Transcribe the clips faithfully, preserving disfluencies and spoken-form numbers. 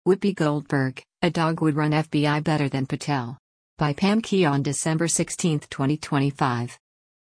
Whoopi Goldberg, a dog would run F B I better than Patel. By Pam Key on December sixteenth, twenty twenty-five.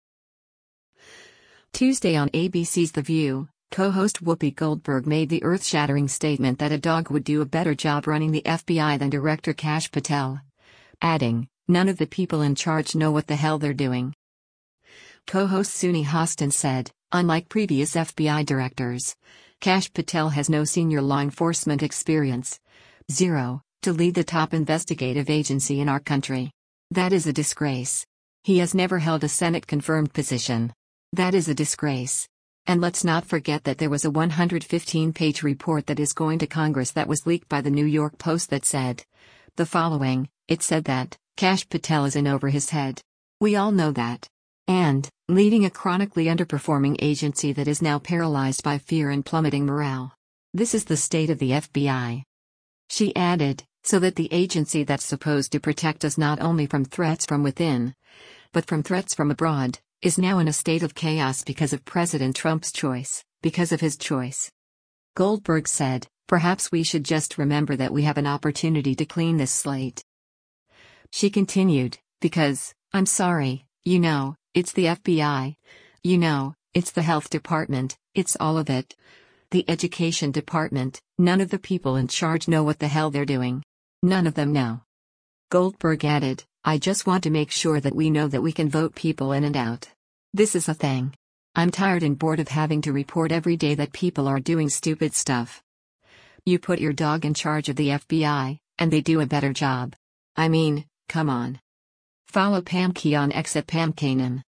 Tuesday on A B C's The View, co-host Whoopi Goldberg made the earth-shattering statement that a dog would do a better job running the F B I than Director Kash Patel, adding, "None of the people in charge know what the hell they're doing." Co-host Suni Hostin said, "Unlike previous F B I directors, Kash Patel has no senior law enforcement experience. Zero, to lead the top investigative agency in our country. That is a disgrace. He has never held a Senate-confirmed position. That is a disgrace. And let's not forget that there was a one hundred fifteen page report that is going to Congress that was leaked by the New York Post that said the following. It said that Kash Patel is in over his head. We all know that. And, leading a chronically underperforming agency that is now paralyzed by fear and plummeting morale. This is the state of the F B I." She added, "So that the agency that's supposed to protect us not only from threats from within, but from threats from abroad, is now in a state of chaos because of President Trump's choice, because of his choice." Goldberg said, "Perhaps we should just remember that we have an opportunity to clean this slate." She continued, "Because, I'm sorry, you know, it's the F B I. You know, it's the health department, it's all of it. The education department, none of the people in charge know what the hell they're doing. None of them know." Goldberg added, "I just want to make sure that we know that we can vote people in and out. This is a thing. I'm tired and bored of having to report every day that people are doing stupid stuff. You put your dog in charge of the F B I, and they do a better job. I mean, come on." Follow Pam Key on X at Pam Kanan.